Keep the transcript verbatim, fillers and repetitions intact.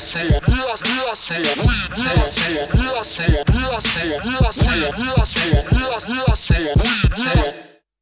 smoke, yeah, yeah, smoke weed, yeah, smoke, yeah, smoke, yeah, smoke, yeah, smoke, yeah, smoke, yeah, yeah, smoke weed, yeah.